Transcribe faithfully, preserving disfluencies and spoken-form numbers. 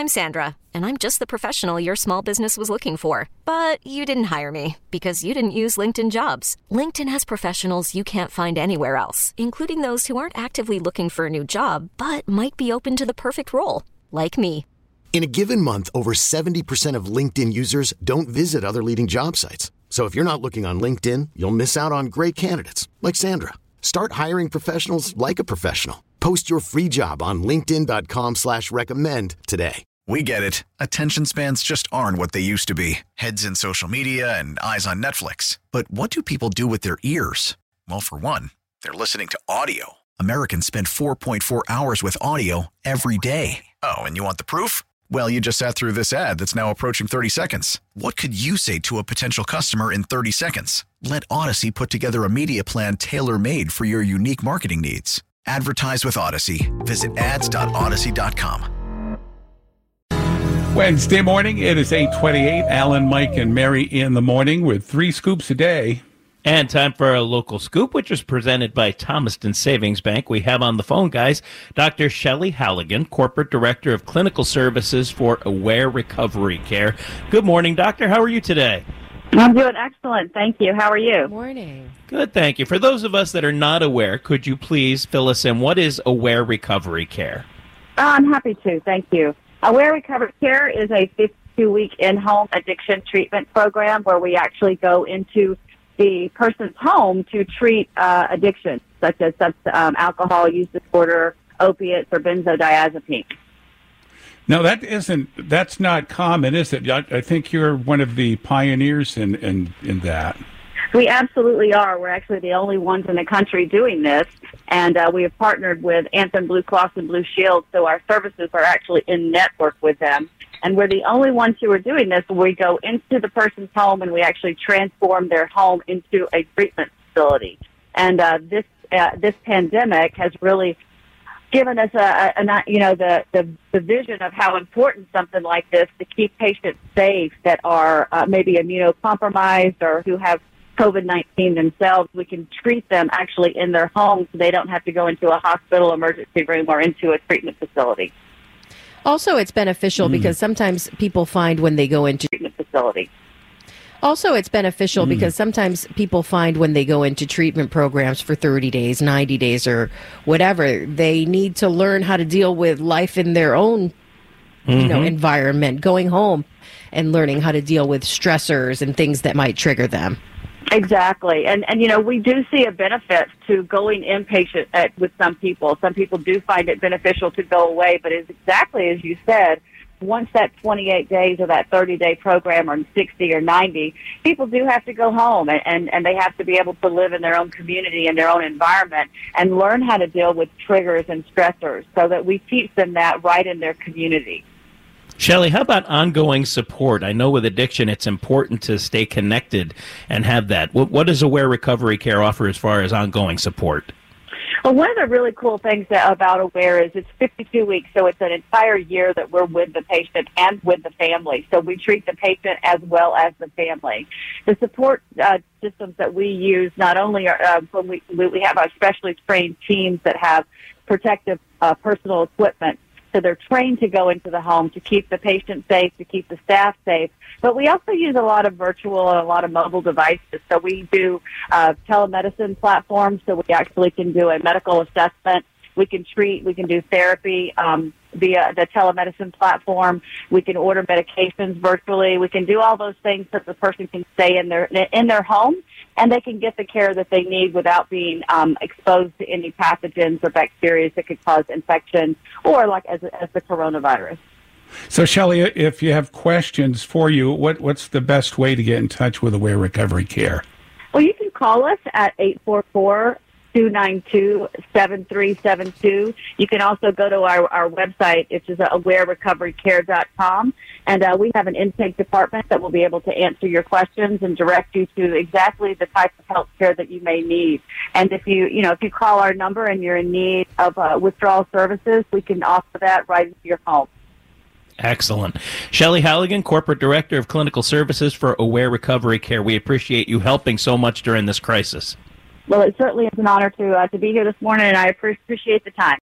I'm Sandra, and I'm just the professional your small business was looking for. But you didn't hire me because you didn't use LinkedIn Jobs. LinkedIn has professionals you can't find anywhere else, including those who aren't actively looking for a new job, but might be open to the perfect role, like me. In a given month, over seventy percent of LinkedIn users don't visit other leading job sites. So if you're not looking on LinkedIn, you'll miss out on great candidates like Sandra. Start hiring professionals like a professional. Post your free job on linkedin dot com slash recommend today. We get it. Attention spans just aren't what they used to be. Heads in social media and eyes on Netflix. But what do people do with their ears? Well, for one, they're listening to audio. Americans spend four point four hours with audio every day. Oh, and you want the proof? Well, you just sat through this ad that's now approaching thirty seconds. What could you say to a potential customer in thirty seconds? Let Odyssey put together a media plan tailor-made for your unique marketing needs. Advertise with Odyssey. Visit ads dot odyssey dot com. Wednesday morning, it is eight twenty-eight. Alan, Mike, and Mary in the morning with three scoops a day. And time for a local scoop, which is presented by Thomaston Savings Bank. We have on the phone, guys, Doctor Shelley Halligan, Corporate Director of Clinical Services for Aware Recovery Care. Good morning, Doctor. How are you today? I'm doing excellent. Thank you. How are you? Good morning. Good, thank you. For those of us that are not aware, could you please fill us in? What is Aware Recovery Care? Uh, I'm happy to. Thank you. Aware Recovery Care is a fifty-two week in-home addiction treatment program where we actually go into the person's home to treat uh, addictions, such as um, alcohol use disorder, opiates, or benzodiazepines. No, that isn't, that's not common, is it? I, I think you're one of the pioneers in, in, in that. We absolutely are. We're actually the only ones in the country doing this, and uh, we have partnered with Anthem Blue Cross and Blue Shield, so our services are actually in network with them. And we're the only ones who are doing this. We go into the person's home and we actually transform their home into a treatment facility. And uh, this uh, this pandemic has really given us a, a, a you know the, the the vision of how important something like this to keep patients safe that are uh, maybe immunocompromised or who have COVID nineteen themselves. We can treat them actually in their homes so they don't have to go into a hospital emergency room or into a treatment facility. Also, it's beneficial mm. because sometimes people find when they go into treatment facility. Also, it's beneficial mm. because sometimes people find when they go into treatment programs for thirty days, ninety days, or whatever, they need to learn how to deal with life in their own, mm-hmm. you know, environment, going home and learning how to deal with stressors and things that might trigger them. Exactly. And, and you know, we do see a benefit to going inpatient at, with some people. Some people do find it beneficial to go away, but it's exactly as you said, once that twenty-eight days or that thirty-day program or sixty or ninety, people do have to go home, and, and, and they have to be able to live in their own community and their own environment and learn how to deal with triggers and stressors so that we teach them that right in their community. Shelley, how about ongoing support? I know with addiction it's important to stay connected and have that. What, what does Aware Recovery Care offer as far as ongoing support? Well, one of the really cool things about Aware is it's fifty-two weeks, so it's an entire year that we're with the patient and with the family. So we treat the patient as well as the family. The support uh, systems that we use not only are uh, when we we have our specially trained teams that have protective uh, personal equipment. So they're trained to go into the home to keep the patient safe, to keep the staff safe. But we also use a lot of virtual and a lot of mobile devices. So we do uh, telemedicine platforms, so we actually can do a medical assessment. We can treat, we can do therapy um, via the telemedicine platform. We can order medications virtually. We can do all those things so the person can stay in their in their home and they can get the care that they need without being um, exposed to any pathogens or bacteria that could cause infection or like as, as the coronavirus. So, Shelley, if you have questions for you, what, what's the best way to get in touch with Aware Recovery Care? Well, you can call us at eight four four, two nine two, seven three seven two. You can also go to our, our website, which is aware recovery care dot com, and uh, we have an intake department that will be able to answer your questions and direct you to exactly the type of health care that you may need. And if you, you know, if you call our number and you're in need of uh, withdrawal services, we can offer that right into your home. Excellent. Shelley Halligan, Corporate Director of Clinical Services for Aware Recovery Care. We appreciate you helping so much during this crisis. Well, it certainly is an honor to uh, to be here this morning, and I appreciate the time.